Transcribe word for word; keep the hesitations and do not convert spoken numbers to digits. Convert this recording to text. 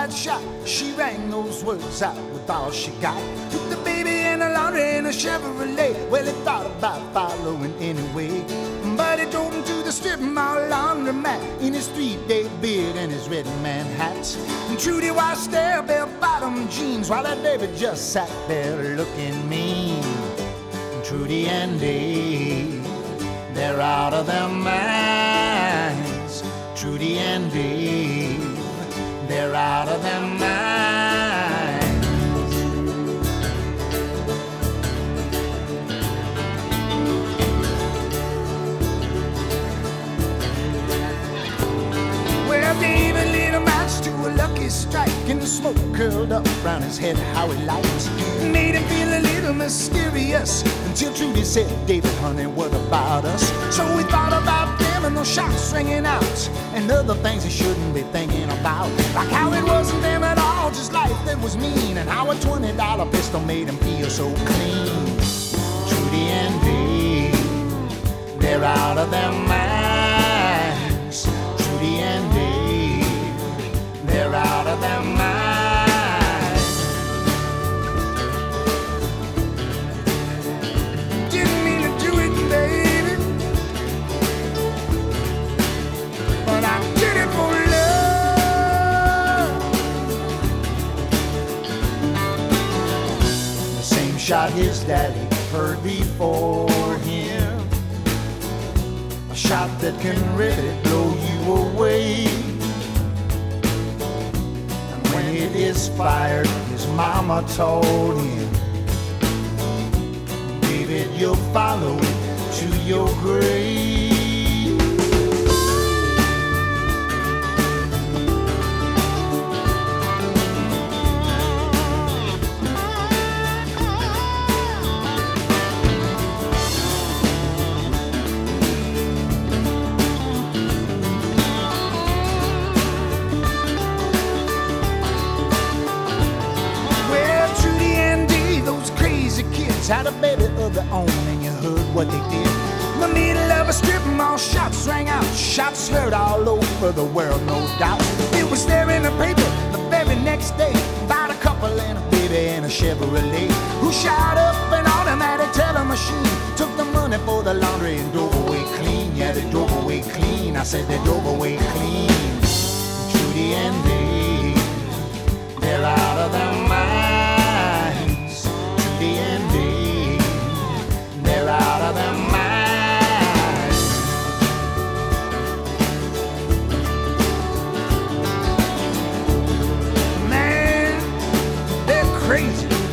suicide shot. She rang those words out with all she got. Took the baby in the laundry in a Chevrolet. Well, he thought about following anyway, but he drove him to the strip mall laundromat in his three-day beard and his red man hat. And Trudy washed their bell-bottom jeans while that baby just sat there looking mean. And Trudy and Dave, they're out of their minds. Trudy and Dave, they're out of their minds. Well, David lit a match to a lucky strike, and the smoke curled up around his head how he liked. Made him feel a little mysterious until Trudy said, David, honey, what about us? So we thought about them and those shots ringing out, and other things he shouldn't be thinking about, like how it wasn't them at all, just life that was mean, and how a twenty dollar pistol made him feel so clean. Trudy and Dave, they're out of their minds. Trudy and Dave, they're out of their minds. Didn't mean to do it, baby, but I did it for love. The same shot his daddy heard before him, a shot that can really blow you away. And when it is fired, his mama told him, David, you'll follow it to your grave. Had a baby of their own, and you heard what they did. In the middle of a strip mall, shots rang out, shots heard all over the world, no doubt. It was there in the paper the very next day about a couple and a baby in a Chevrolet who shot up an automatic teller machine, took the money for the laundry and drove away clean. Yeah, they drove away clean. I said they drove away clean. Trudy and Dave, they're out of their minds. Trudy and Dave, they're out of their minds. Man, they're crazy.